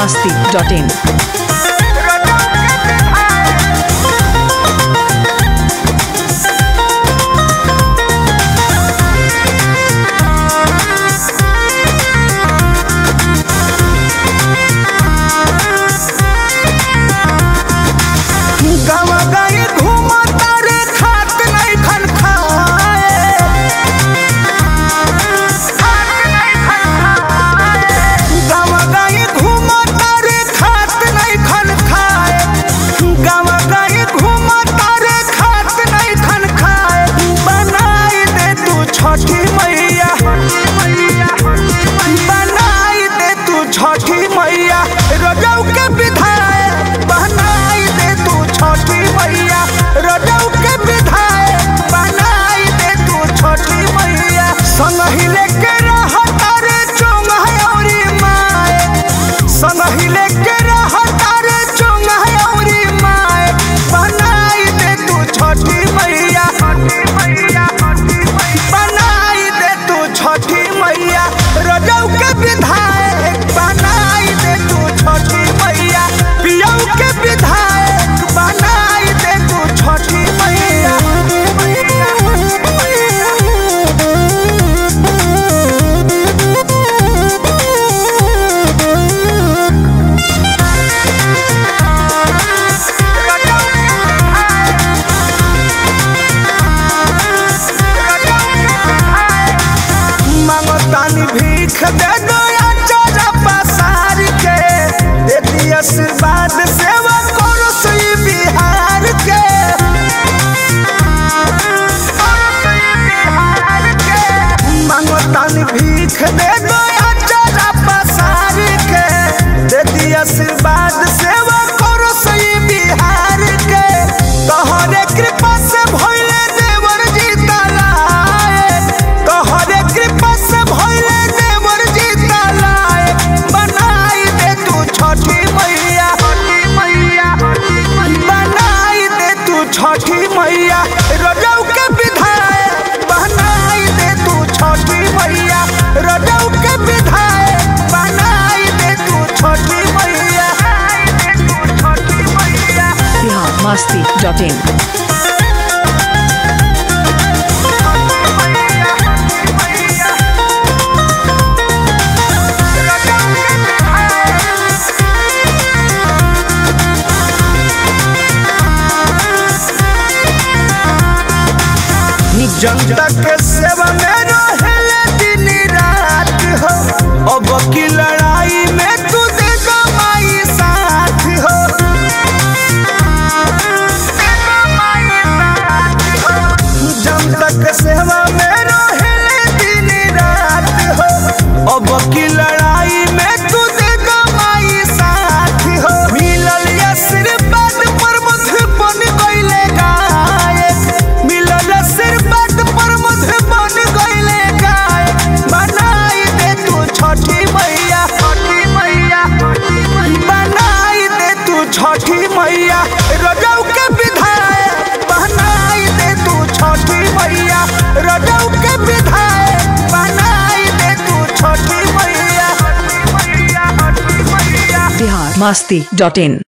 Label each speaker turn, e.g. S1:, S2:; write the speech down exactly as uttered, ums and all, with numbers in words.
S1: masti dot in.
S2: भीख दे दो चौरा पसार के देती आशीर्वाद सेवा करो सही बिहार के मांगो तानी भीख दे दो चौरा पसार के देती आशीर्वाद सेवा करो सही बिहार के तोहरे कृपा से भइले देवर जी तलाए तोहरे कृपा से भइले छठी मैया रजऊ के विधायक बनाई दे तू छठी मैया रजऊ के विधायक बनाई दे तू छठी मैया
S1: Bihar masti dot in.
S2: जनता के सेवा में रहेले दिन रात हो अब की लड़ाई में तू दे दो माई साथ हो जनता के सेवा में रहेले दिन रात हो अब की लड़ाई में तू दे दो माई साथ हो मिलल आशीर्वाद पर मुझ बन गइले गायक मिलल आशीर्वाद छठी मैया रजऊ के विधायक बनाई दे तू छठी मैया रजऊ के विधायक बनाई दे तू छठी मैया
S1: Bihar masti dot in.